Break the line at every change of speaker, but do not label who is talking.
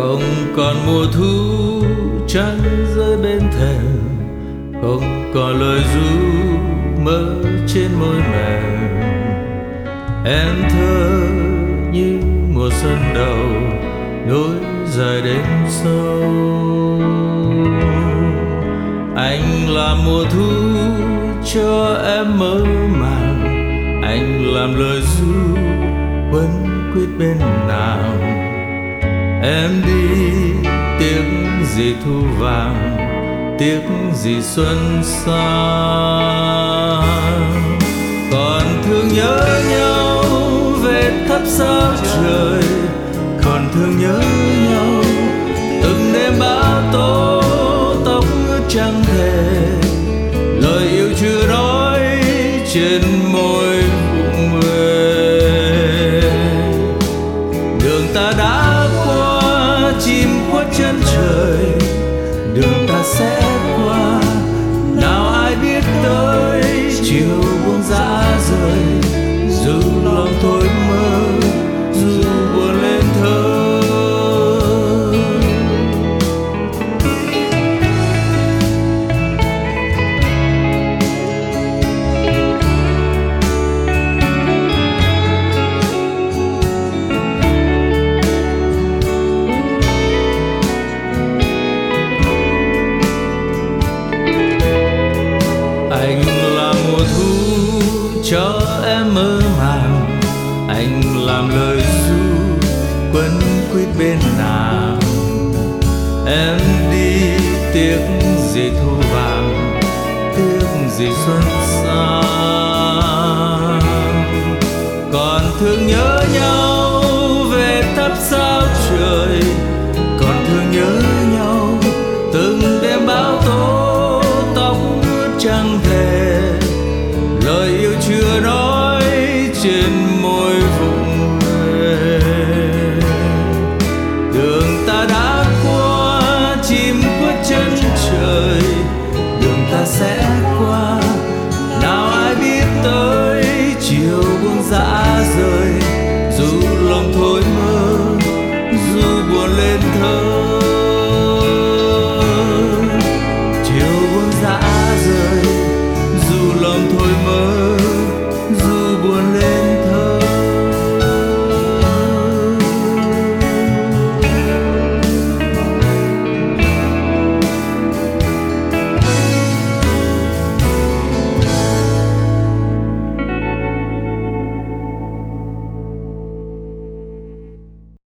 Không còn mùa thu trăng rơi bên thềm, không còn lời ru mơ trên môi mềm. Em thơ như mùa xuân đầu nối dài đêm sâu. Anh là mùa thu cho em mơ màng, anh làm lời ru quấn quýt bên nào. Em đi tiếc gì thu vàng, tiếc gì xuân sang. Còn thương nhớ nhau về thắp sao trời, còn thương nhớ nhau từng đêm bão tố, tóc ướt chẳng thể, lời yêu chưa nói trên môi vụng về. Đường ta đã qua chim khuất chân trời, đường ta sẽ qua nào ai biết tới chiều buông rã rời. Dù lòng thôi mơ, dù buồn lên thơ. Anh là mùa thu cho em mơ màng, anh làm lời ru quấn quýt bên nào. Em đi tiếc gì thu vàng, tiếc gì xuân sang. Còn thương nhớ nhau về thắp sao trời, còn thương nhớ nhau từng đêm bão tố, tóc ướt chẳng thể.